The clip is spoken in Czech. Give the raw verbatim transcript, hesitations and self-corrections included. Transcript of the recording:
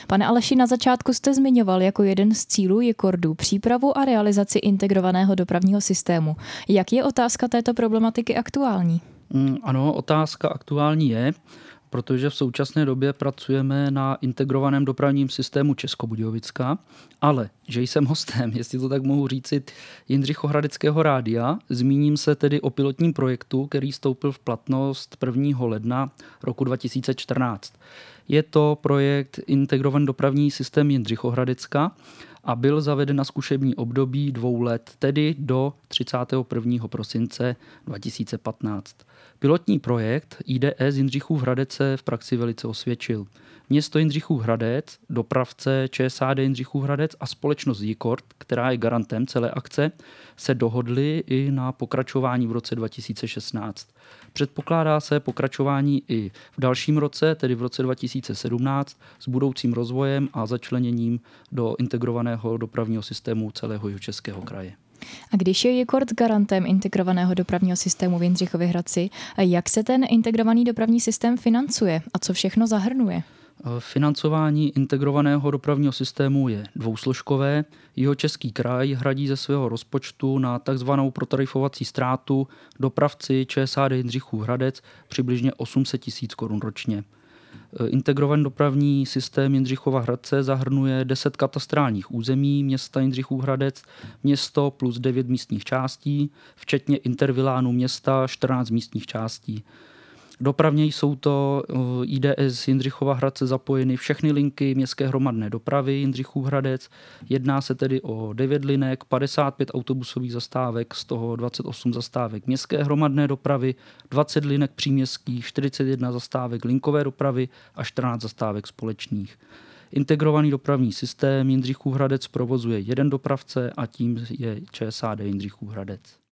Pane Aleši, na začátku jste zmiňoval jako jeden z cílů Yikordu přípravu a realizaci integrovaného dopravního systému. Jak je otázka této problematiky aktuální? Mm, ano, otázka aktuální je, protože v současné době pracujeme na integrovaném dopravním systému Českobudějovicka, ale že jsem hostem, jestli to tak mohu říci, Jindřichohradeckého rádia, zmíním se tedy o pilotním projektu, který vstoupil v platnost prvního ledna roku dva tisíce čtrnáct. Je to projekt Integrovaný dopravní systém Jindřichohradecka a byl zaveden na zkušební období dvou let, tedy do třicátého prvního prosince dva tisíce patnáct. Pilotní projekt I D S Jindřichův Hradec se v praxi velice osvědčil. Město Jindřichův Hradec, dopravce Č S A D Jindřichův Hradec a společnost Yikord, která je garantem celé akce, se dohodli i na pokračování v roce dva tisíce šestnáct. Předpokládá se pokračování i v dalším roce, tedy v roce dva tisíce sedmnáct, s budoucím rozvojem a začleněním do integrovaného dopravního systému celého Jihočeského kraje. A když je Yikord garantem integrovaného dopravního systému v Jindřichově Hradci, jak se ten integrovaný dopravní systém financuje a co všechno zahrnuje? Financování integrovaného dopravního systému je dvousložkové. Jihočeský kraj hradí ze svého rozpočtu na takzvanou protarifovací ztrátu dopravci Č S A D Jindřichův Hradec přibližně osm set tisíc korun ročně. Integrovaný dopravní systém Jindřichova Hradce zahrnuje deset katastrálních území města Jindřichův Hradec, město plus devět místních částí, včetně intervilánu města čtrnáct místních částí. Dopravně jsou to I D S Jindřichova Hradce zapojeny všechny linky městské hromadné dopravy Jindřichův Hradec. Jedná se tedy o devět linek, padesát pět autobusových zastávek, z toho dvacet osm zastávek městské hromadné dopravy, dvacet linek příměstských, čtyřicet jedna zastávek linkové dopravy a čtrnáct zastávek společných. Integrovaný dopravní systém Jindřichův Hradec provozuje jeden dopravce a tím je Č S A D Jindřichův Hradec.